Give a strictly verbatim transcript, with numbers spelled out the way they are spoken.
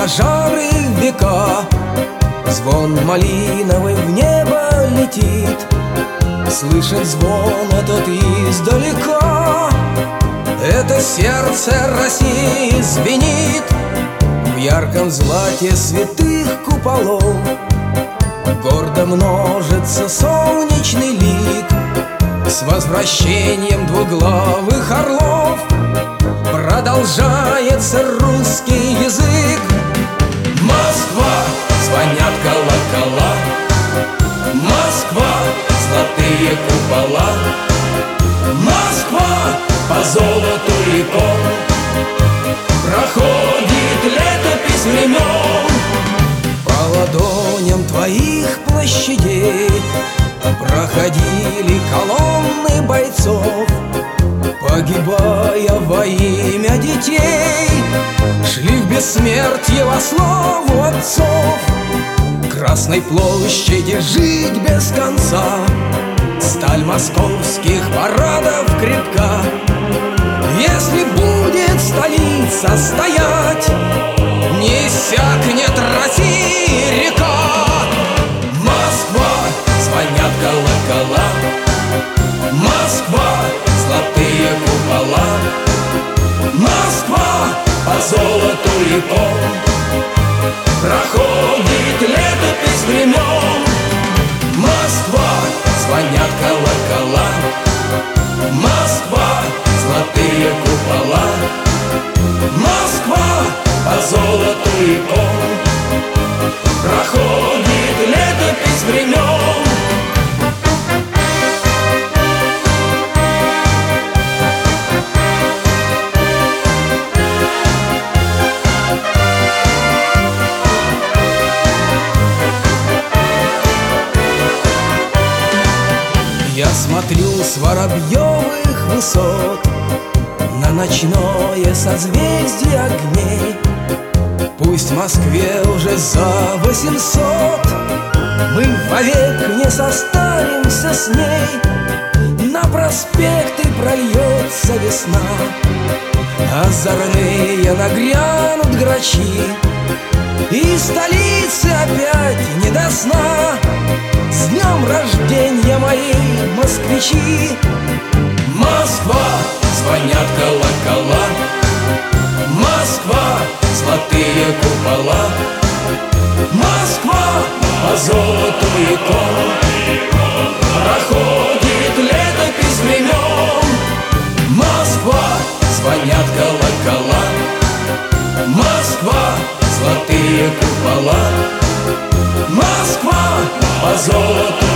пожары века. Звон малиновый в небо летит, слышен звон этот издалека. Это сердце России звенит в ярком злате святых куполов. Гордо множится солнечный лик с возвращением двуглавых орлов. Продолжается русский язык. Москва, звонят колокола. Москва, золотые купола. Москва, по золоту реком проходит летопись времен. По ладоням твоих площадей проходили колонны бойцов, погибая во имя детей, шли в бессмертие во славу отцов. Красной площади жить без конца, сталь московских парадов крепка. Если будет столица стоять, не иссякнет России река. Москва, звонят колокола. Москва, золотые купола. Москва, по золоту реком проходит летопись времен. Москва, звонят колокола. Москва, золотые купола. Москва, по золоту реком проходит летопись времен. Я смотрю с воробьевых высот на ночное созвездие огней. Пусть в Москве уже за восемьсот, мы вовек не состаримся с ней. На проспекты прольется весна, озорные нагрянут грачи, и столицы опять не до сна. С днем рождения, мои москвичи! Москва, звонят колокола. Москва, золотые купола. Москва, по золоту реком проходит летопись времен. Москва, звонят колокола. Москва, золотые купола. Москва, по золоту